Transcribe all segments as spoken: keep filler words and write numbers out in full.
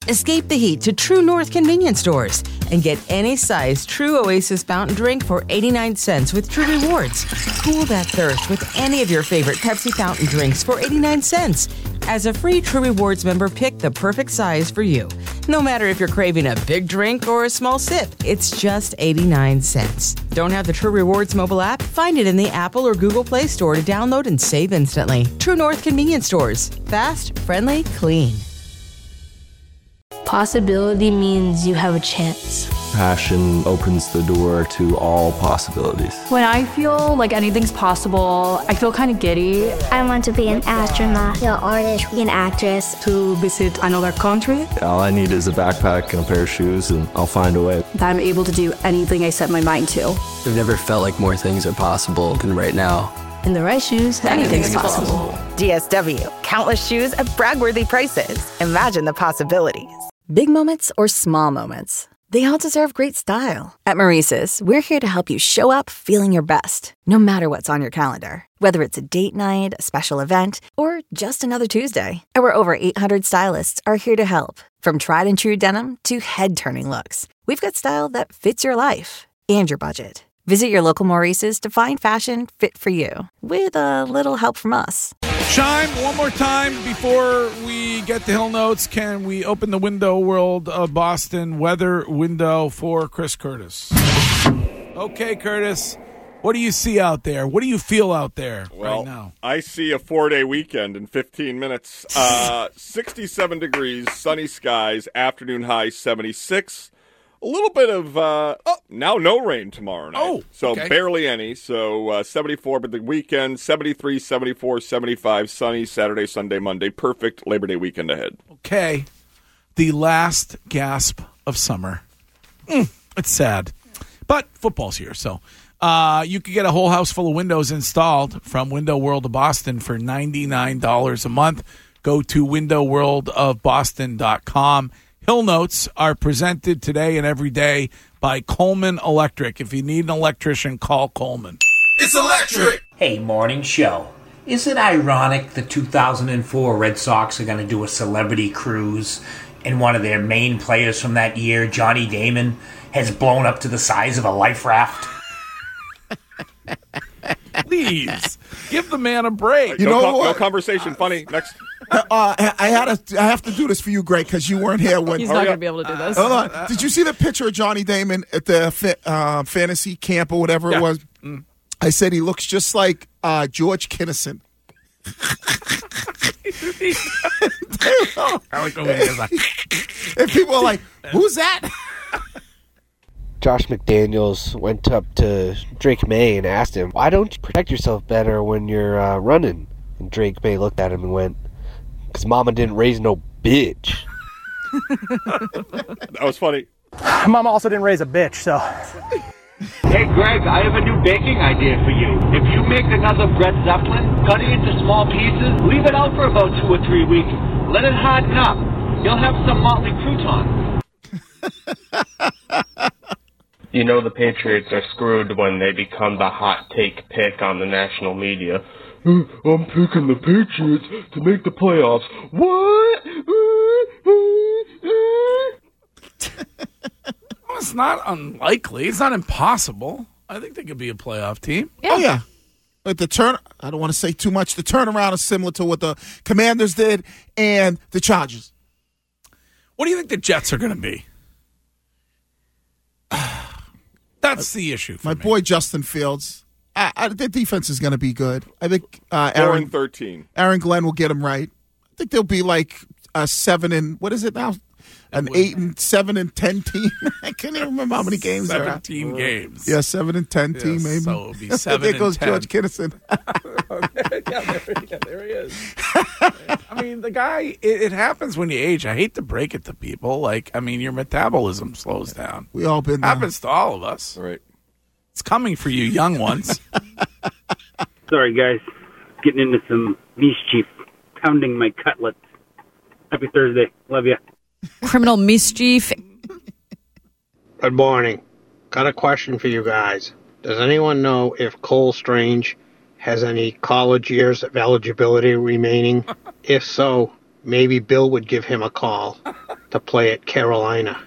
Escape the heat to True North convenience stores and get any size True Oasis fountain drink for eighty-nine cents with True Rewards. Cool that thirst with any of your favorite Pepsi fountain drinks for eighty-nine cents. As a free True Rewards member, pick the perfect size for you. No matter if you're craving a big drink or a small sip, it's just eighty-nine cents. Don't have the True Rewards mobile app? Find it in the Apple or Google Play Store to download and save instantly. True North convenience stores. Fast, friendly, clean. Possibility means you have a chance. Passion opens the door to all possibilities. When I feel like anything's possible, I feel kind of giddy. I want to be an astronaut, an artist, an actress. To visit another country. All I need is a backpack and a pair of shoes, and I'll find a way. That I'm able to do anything I set my mind to. I've never felt like more things are possible than right now. In the right shoes, anything's possible. D S W. Countless shoes at brag-worthy prices. Imagine the possibilities. Big moments or small moments, they all deserve great style. At Maurice's, we're here to help you show up feeling your best, no matter what's on your calendar. Whether it's a date night, a special event, or just another Tuesday, our over eight hundred stylists are here to help. From tried and true denim to head-turning looks, we've got style that fits your life and your budget. Visit your local Maurice's to find fashion fit for you, with a little help from us. Chime one more time before we get to Hill Notes. Can we open the Window World of Boston weather window for Chris Curtis? Okay, Curtis, what do you see out there? What do you feel out there well, right now? I see a four-day weekend in fifteen minutes. Uh, sixty-seven degrees, sunny skies, afternoon high seventy-six. A little bit of, uh, oh, now no rain tomorrow night. Oh, So okay. barely any. So uh, seventy-four, but the weekend, seventy-three, seventy-four, seventy-five, sunny, Saturday, Sunday, Monday. Perfect Labor Day weekend ahead. Okay. The last gasp of summer. Mm, it's sad. But football's here, so uh, you could get a whole house full of windows installed from Window World of Boston for ninety-nine dollars a month. Go to window world of boston dot com. Hill Notes are presented today and every day by Coleman Electric. If you need an electrician, call Coleman. It's electric! Hey, morning show. Is it ironic the two thousand four Red Sox are going to do a celebrity cruise, and one of their main players from that year, Johnny Damon, has blown up to the size of a life raft? Please, give the man a break. You no, know co- no conversation. Funny. Next. Uh, I had to. I have to do this for you, Greg, because you weren't here when. He's not going to be able to do this. Hold on. Did you see the picture of Johnny Damon at the fa- uh, fantasy camp or whatever yeah. it was? Mm. I said he looks just like uh, George Kinnison. I like the way he does that. And people are like, "Who's that?" Josh McDaniels went up to Drake May and asked him, "Why don't you protect yourself better when you're uh, running?" And Drake May looked at him and went, "Because Mama didn't raise no bitch." That was funny. Mama also didn't raise a bitch, so. Hey, Greg, I have a new baking idea for you. If you make another bread Zeppelin, cut it into small pieces, leave it out for about two or three weeks. Let it harden up. You'll have some Motley croutons. You know the Patriots are screwed when they become the hot take pick on the national media. I'm picking the Patriots to make the playoffs. What? Well, it's not unlikely. It's not impossible. I think they could be a playoff team. Yeah. Oh, yeah. But the turn, I don't want to say too much. The turnaround is similar to what the Commanders did and the Chargers. What do you think the Jets are going to be? That's the issue for My me. boy Justin Fields. I, I, their defense is going to be good. I think uh, Four Aaron and thirteen. Aaron Glenn will get them right. I think they'll be like a seven and what is it now? An eight and seven and ten team. I can't even remember how many games there are. Seventeen games. Yeah, seven and ten Yeah, team maybe. So it'll be seven there and goes ten. George Kinnison. yeah, there, yeah, there he is. I mean, the guy. It, it happens when you age. I hate to break it to people. Like, I mean, your metabolism slows down. We all been there. Happens to all of us. Right. It's coming for you, young ones. Sorry, guys. Getting into some mischief. Pounding my cutlets. Happy Thursday. Love you. Criminal mischief. Good morning. Got a question for you guys. Does anyone know if Cole Strange has any college years of eligibility remaining? If so, maybe Bill would give him a call. to play at Carolina.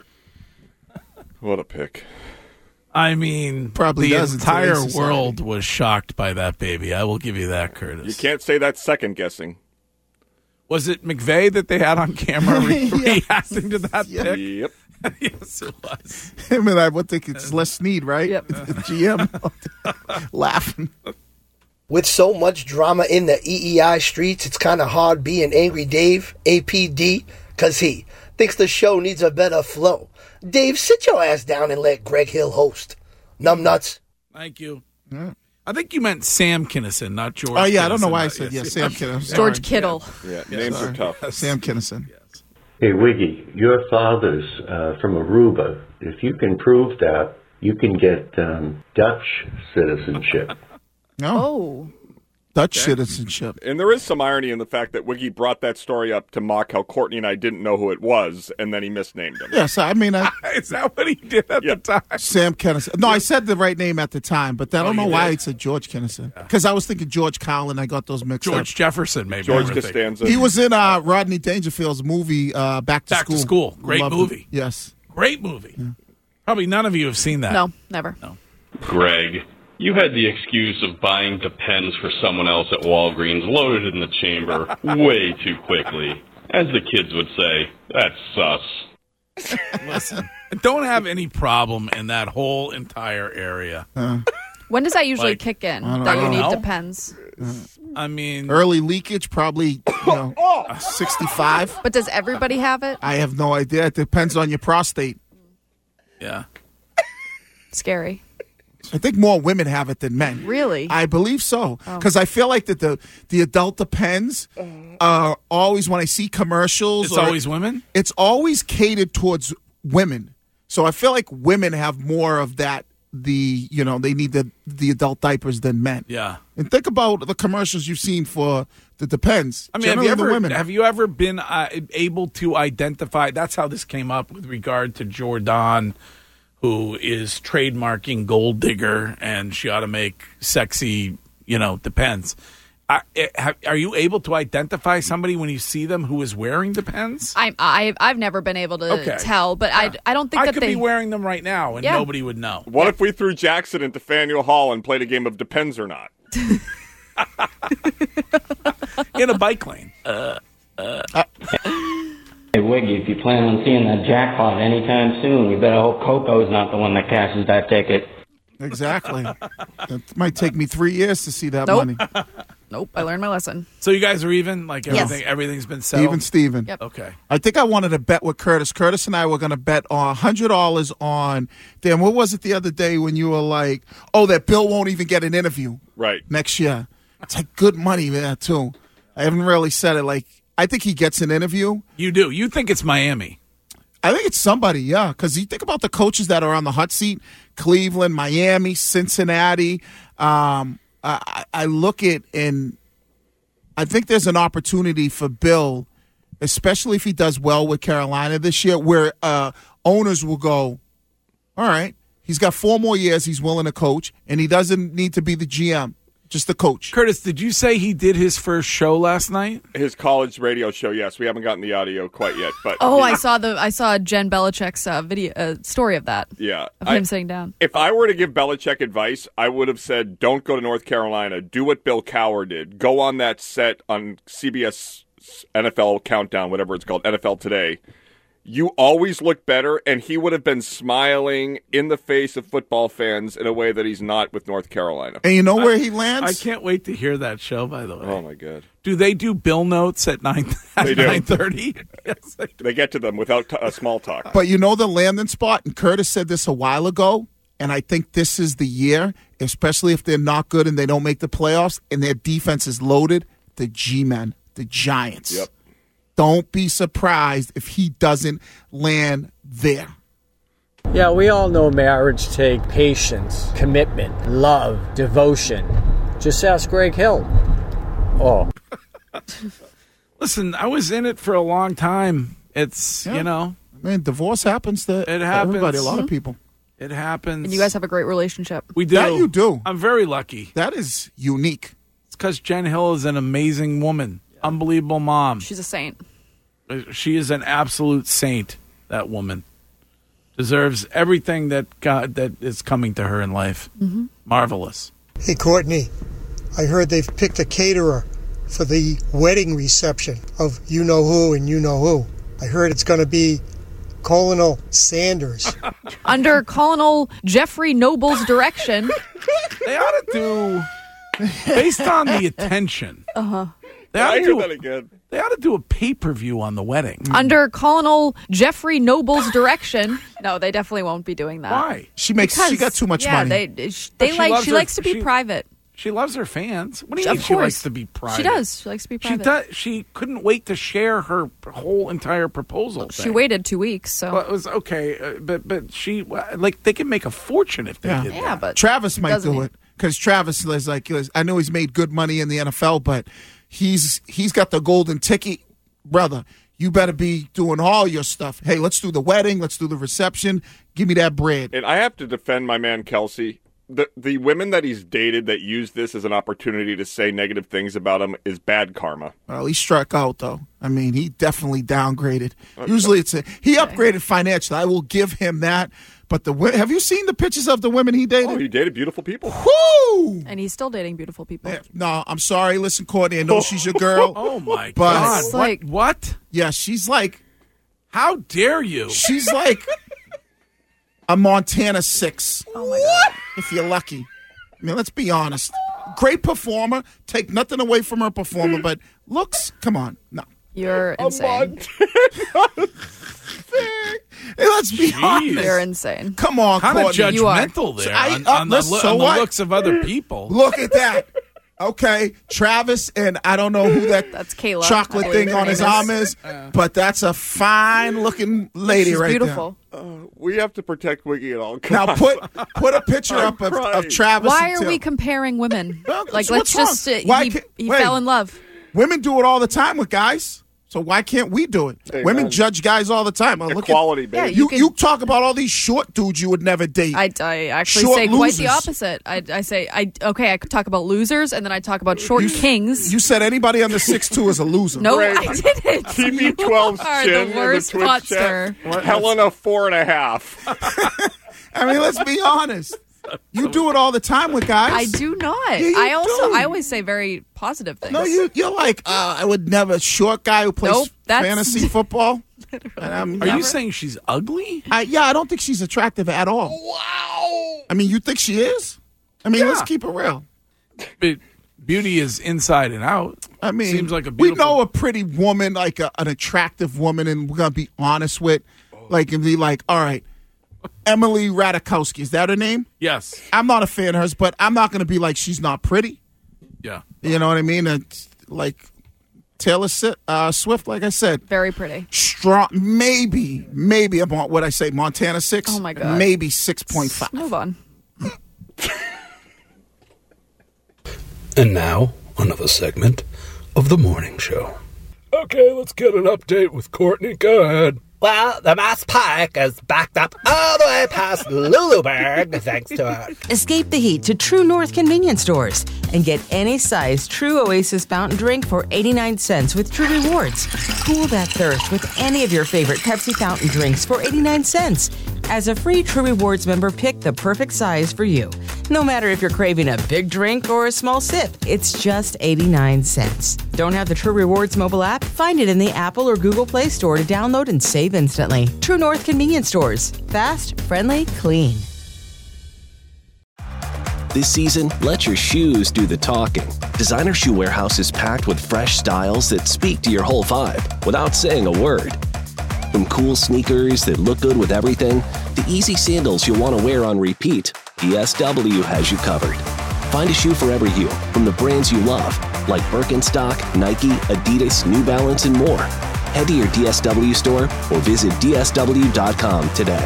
What a pick. I mean, Probably the does in entire today's society. world was shocked by that baby. I will give you that, Curtis. You can't say that's second guessing. Was it McVay that they had on camera re- reacting to that Yeah. pick? Yep. Yes, it was. Him and I would think it's Les Snead, right? Yep. The G M laughing. With so much drama in the E E I streets, it's kind of hard being Angry Dave, A P D, because he thinks the show needs a better flow. Dave, sit your ass down and let Greg Hill host. Numbnuts. Thank you. Yeah. I think you meant Sam Kinison, not George. Oh, yeah, I don't know Kinnison, why I but said, yes, yeah, yes. Sam Kinison. George Kittle. Yeah, names Sorry. are tough. Sam Kinison. Hey, Wiggy, your father's uh, from Aruba. If you can prove that, you can get um, Dutch citizenship. No. Oh. Dutch Okay. citizenship. And there is some irony in the fact that Wiggy brought that story up to mock how Courtney and I didn't know who it was, and then he misnamed him. Yes, I mean, I, Is that what he did at Yep. the time? Sam Kinison. No, I said the right name at the time, but I don't Oh, know you why did? I said George Kinison. Because I was thinking George Carlin. I got those mixed George up. Jefferson, maybe. George I would think. Costanza. He was in uh, Rodney Dangerfield's movie, uh, Back to Back School. to School. Great Loved it. movie. Yes. Great movie. Probably none of you have seen that. No, never. No. Greg, you had the excuse of buying Depends for someone else at Walgreens loaded in the chamber way too quickly. As the kids would say, that's sus. Listen, I don't have any problem in that whole entire area. Uh, When does that usually Like, kick in? I don't- That I you don't need know. Depends. I mean, early leakage, probably you know, sixty-five. But does everybody have it? I have no idea. It depends on your prostate. yeah. Scary. I think more women have it than men. Really? I believe so. Oh. Because I feel like that the the adult Depends are always, when I see commercials. It's or- always women? It's always catered towards women. So I feel like women have more of that. The you know they need the the adult diapers than men. Yeah. And think about the commercials you've seen for the Depends. I mean, have you Generally the ever women. have you ever been uh, able to identify? That's how this came up with regard to Jordan, who is trademarking Gold Digger, and she ought to make sexy. You know, Depends. I, I, are you able to identify somebody when you see them who is wearing Depends? I I I've never been able to Okay. tell, but I I don't think I that could they be wearing them right now, and Yeah. nobody would know. What if we threw Jackson into Faneuil Hall and played a game of Depends or Not? In a bike lane. Uh, uh. Hey, Wiggy, if you plan on seeing that jackpot anytime soon, you better hope Coco's not the one that cashes that ticket. Exactly. It might take me three years to see that Nope. money. Nope, I learned my lesson. So you guys are even? Like Yes. everything, everything's been settled? Even Steven. Yep. Okay. I think I wanted to bet with Curtis. Curtis and I were going to bet on one hundred dollars on, damn, what was it the other day when you were like, oh, that Bill won't even get an interview Right. next year. It's like good money there, too. I haven't really said it. Like, I think he gets an interview. You do. You think it's Miami. I think it's somebody, yeah, because you think about the coaches that are on the hot seat, Cleveland, Miami, Cincinnati. Um, I, I look at, and I think there's an opportunity for Bill, especially if he does well with Carolina this year, where uh, owners will go, all right, he's got four more years he's willing to coach, and he doesn't need to be the G M, just the coach. Curtis, did you say he did his first show last night? His college radio show, yes. We haven't gotten the audio quite yet, but Oh, he- I saw the I saw Jen Belichick's uh, video uh, story of that. Yeah. Of I- him sitting down. If I were to give Belichick advice, I would have said, don't go to North Carolina. Do what Bill Cowher did. Go on that set on C B S N F L Countdown, whatever it's called, N F L Today. You always look better, and he would have been smiling in the face of football fans in a way that he's not with North Carolina. And you know where I- he lands? I can't wait to hear that show, by the way. Oh, my God. Do they do Bill notes at nine They at do. nine thirty? Yes, they do. They get to them without t- a small talk. But you know the landing spot, and Curtis said this a while ago, and I think this is the year, especially if they're not good and they don't make the playoffs and their defense is loaded, the G-men, the Giants. Yep. Don't be surprised if he doesn't land there. Yeah, we all know marriage takes patience, commitment, love, devotion. Just ask Greg Hill. Oh. Listen, I was in it for a long time. It's, Yeah. you know. Man, divorce happens to It happens. everybody, a lot of people. It happens. And you guys have a great relationship. We do. That you do. I'm very lucky. That is unique. It's because Jen Hill is an amazing woman. Unbelievable mom. She's a saint. She is an absolute saint, that woman. Deserves everything that God that is coming to her in life. Mm-hmm. Marvelous. Hey, Courtney, I heard they've picked a caterer for the wedding reception of you-know-who and you-know-who. I heard it's going to be Colonel Sanders. Under Colonel Jeffrey Noble's direction. They ought to do, based on the attention, Uh-huh. they ought I to hear do, that again. They ought to do a pay-per-view on the wedding. Under Colonel Jeffrey Noble's direction. No, they definitely won't be doing that. Why? She makes. Because, she got too much yeah, money. they But they she like loves she her- likes to be she- private. She loves her fans. What do you Of mean she course. likes to be private? She does. She likes to be She private. does. She couldn't wait to share her whole entire proposal. She thing. waited two weeks, so Well, it was okay, uh, but but she like they can make a fortune if they Yeah. did yeah, that. but Travis might doesn't do he? it because Travis is like, he goes, I know he's made good money in the N F L, but he's he's got the golden ticket, brother. You better be doing all your stuff. Hey, let's do the wedding. Let's do the reception. Give me that bread. And I have to defend my man Kelsey. The the women that he's dated that use this as an opportunity to say negative things about him is bad karma. Well, he struck out though. I mean, he definitely downgraded. Usually, it's a he upgraded financially. I will give him that. But the wo- have you seen the pictures of the women he dated? Oh, he dated beautiful people. Woo! And he's still dating beautiful people. Yeah, no, I'm sorry. Listen, Courtney, I know she's your girl. Oh my but God! It's What? like- what? Yeah, she's like How dare you? she's like a Montana six. Oh my god! If you're lucky. I mean, let's be honest. Great performer. Take nothing away from her performer, but looks, come on. No. You're insane. Hey, let's be Jeez. honest. You're insane. Come on, Kind of Courtney. You are. judgmental there I- on, uh, on the, listen, lo- so on the what? looks of other people. Look at that. Okay, Travis, and I don't know who that That's Kayla. chocolate I believe thing her on his name arm is, but that's a fine-looking lady She's right beautiful. Uh, we have to protect Wiggy at all costs. there. Now put put a picture I'm up of, of crying. Travis. Why and are Tim. we comparing women? Well, Like, so let's what's just. wrong? Uh, Why he can't- he wait. fell in love. Women do it all the time with guys, so why can't we do it? Amen. Women judge guys all the time. Oh, look Equality, at, baby. Yeah, you, you you, can- talk about all these short dudes you would never date. I, I actually Short say quite the losers. opposite. I, I say, I okay, I could talk about losers, and then I talk about short kings. you said anybody under six two is a loser. no, Great. I didn't. T B You twelve's are chin the worst in the Twitch chat. potster. Helena four and a half. I mean, let's be honest. You do it all the time with guys. I do not. Yeah, you I also, do. I always say very positive things. No, you you're like uh, I would never short guy who plays Nope, that's- fantasy football. And I'm Are never- you saying she's ugly? I, yeah, I don't think she's attractive at all. Wow. I mean, you think she is? I mean, Yeah. let's keep it real. But beauty is inside and out. I mean, Seems like a we beautiful. know a pretty woman, like a, an attractive woman, and we're gonna be honest with, like, and be like, all right, Emily Ratajkowski, is that her name? Yes. I'm not a fan of hers, but I'm not gonna be like she's not pretty. Yeah. You know what I mean? It's like Taylor Si- uh, Swift, like I said, Very pretty. strong. Maybe, maybe about what I say, Montana six. Oh, my God. Maybe six point five. Move on. And now, another segment of the morning show. Okay, let's get an update with Courtney. Go ahead. Well, the Mass Pike is backed up all the way past Luluberg, thanks to it. Escape the heat to True North convenience stores and get any size True Oasis fountain drink for eighty-nine cents with True Rewards. Cool that thirst with any of your favorite Pepsi fountain drinks for eighty-nine cents. As a free True Rewards member, pick the perfect size for you. No matter if you're craving a big drink or a small sip, it's just eighty-nine cents. Don't have the True Rewards mobile app? Find it in the Apple or Google Play Store to download and save instantly. True North convenience stores. Fast, friendly, clean. This season, let your shoes do the talking. Designer Shoe Warehouse is packed with fresh styles that speak to your whole vibe without saying a word. From cool sneakers that look good with everything, to easy sandals you'll want to wear on repeat, D S W has you covered. Find a shoe for every you from the brands you love, like Birkenstock, Nike, Adidas, New Balance, and more. Head to your D S W store or visit D S W dot com today.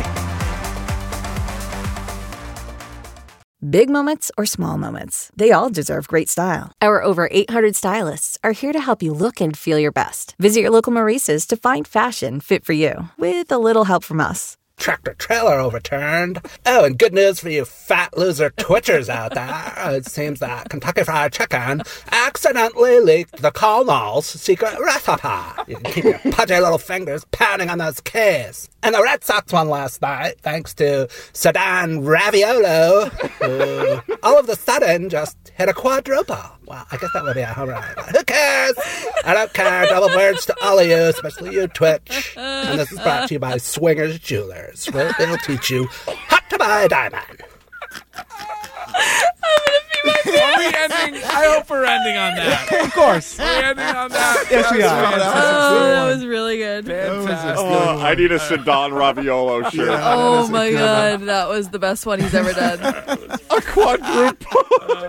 Big moments or small moments, they all deserve great style. Our over eight hundred stylists are here to help you look and feel your best. Visit your local Maurice's to find fashion fit for you, with a little help from us. tractor trailer overturned. Oh, and good news for you fat loser twitchers out there. It seems that Kentucky Fried Chicken accidentally leaked the Colonel's secret recipe. You can keep your pudgy little fingers pounding on those keys. And the Red Sox won last night, thanks to Sedan Raviolo, who all of a sudden just hit a quadruple. Well, I guess that would be a home run. But who cares? I don't care. Double birds to all of you, especially you, Twitch. And this is brought to you by Swingers Jewelers. Where they'll teach you how to buy a diamond. Are we ending? I hope we're ending on that. Of course. We're ending on that. Yes, we are. Oh, that was really good. Fantastic. Oh, I need a Sedan Raviolo shirt. Yeah, oh my god, that was the best one he's ever done. A quadruple.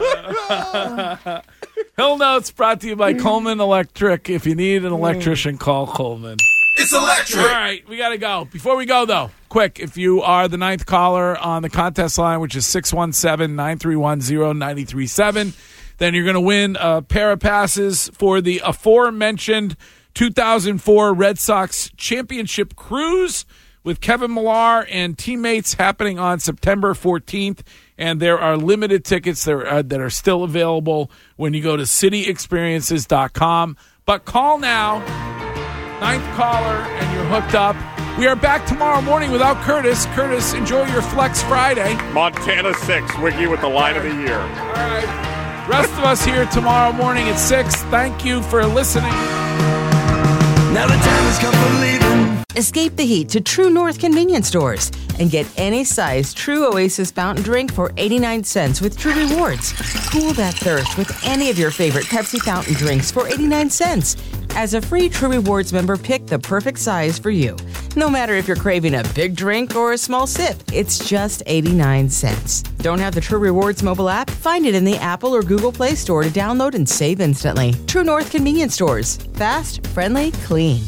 Hill Notes brought to you by Coleman Electric. If you need an electrician, call Coleman. It's electric. All right, we got to go. Before we go, though, quick, if you are the ninth caller on the contest line, which is six one seven, nine three one, zero nine three seven, then you're going to win a pair of passes for the aforementioned two thousand four Red Sox Championship Cruise with Kevin Millar and teammates happening on September fourteenth. And there are limited tickets that are, uh, that are still available when you go to city experiences dot com. But call now. Ninth caller, and you're hooked up. We are back tomorrow morning without Curtis. Curtis, enjoy your Flex Friday. Montana six, Wiggy with the line of the year. All right. Rest of us here tomorrow morning at six. Thank you for listening. Now the time has come for leaving. Escape the heat to True North convenience stores and get any size True Oasis fountain drink for eighty-nine cents with True Rewards. Cool that thirst with any of your favorite Pepsi fountain drinks for eighty-nine cents. As a free True Rewards member, pick the perfect size for you. No matter if you're craving a big drink or a small sip, it's just eighty-nine cents. Don't have the True Rewards mobile app? Find it in the Apple or Google Play Store to download and save instantly. True North convenience stores. Fast, friendly, clean.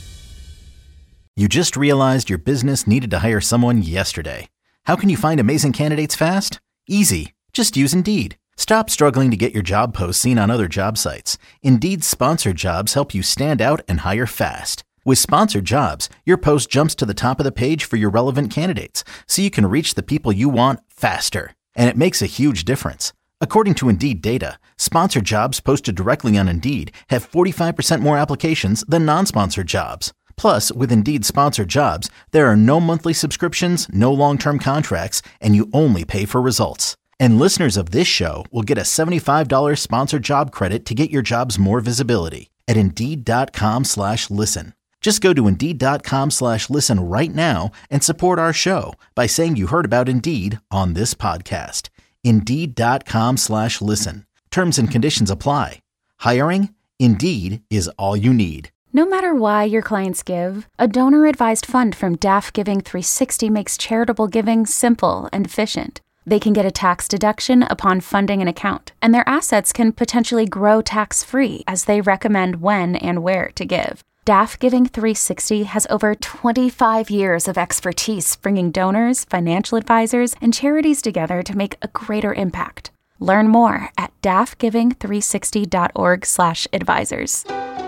You just realized your business needed to hire someone yesterday. How can you find amazing candidates fast? Easy. Just use Indeed. Stop struggling to get your job posts seen on other job sites. Indeed's sponsored jobs help you stand out and hire fast. With sponsored jobs, your post jumps to the top of the page for your relevant candidates, so you can reach the people you want faster. And it makes a huge difference. According to Indeed data, sponsored jobs posted directly on Indeed have forty-five percent more applications than non-sponsored jobs. Plus, with Indeed sponsored jobs, there are no monthly subscriptions, no long-term contracts, and you only pay for results. And listeners of this show will get a seventy-five dollars sponsored job credit to get your jobs more visibility at Indeed.com slash listen. Just go to Indeed.com slash listen right now and support our show by saying you heard about Indeed on this podcast. Indeed.com slash listen. Terms and conditions apply. Hiring? Indeed is all you need. No matter why your clients give, a donor-advised fund from D A F Giving three sixty makes charitable giving simple and efficient. They can get a tax deduction upon funding an account, and their assets can potentially grow tax-free as they recommend when and where to give. D A F Giving three sixty has over twenty-five years of expertise bringing donors, financial advisors, and charities together to make a greater impact. Learn more at daffgiving three sixty dot org slash advisors.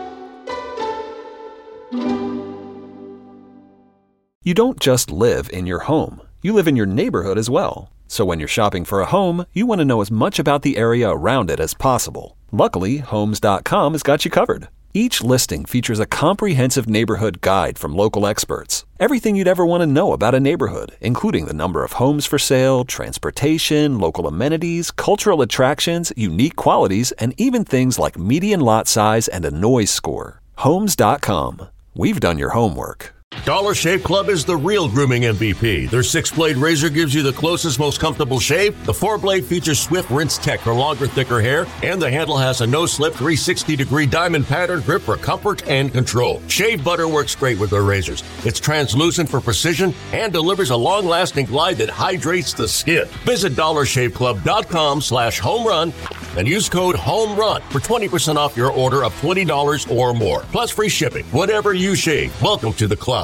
You don't just live in your home. You live in your neighborhood as well. So when you're shopping for a home, you want to know as much about the area around it as possible. Luckily, Homes dot com has got you covered. Each listing features a comprehensive neighborhood guide from local experts. Everything you'd ever want to know about a neighborhood, including the number of homes for sale, transportation, local amenities, cultural attractions, unique qualities, and even things like median lot size and a noise score. Homes dot com. We've done your homework. Dollar Shave Club is the real grooming M V P. Their six-blade razor gives you the closest, most comfortable shave. The four-blade features Swift Rinse Tech for longer, thicker hair. And the handle has a no-slip three sixty degree diamond pattern grip for comfort and control. Shave butter works great with their razors. It's translucent for precision and delivers a long-lasting glide that hydrates the skin. Visit dollar shave club dot com slash home run and use code HOMERUN for twenty percent off your order of twenty dollars or more. Plus free shipping. Whatever you shave, welcome to the club.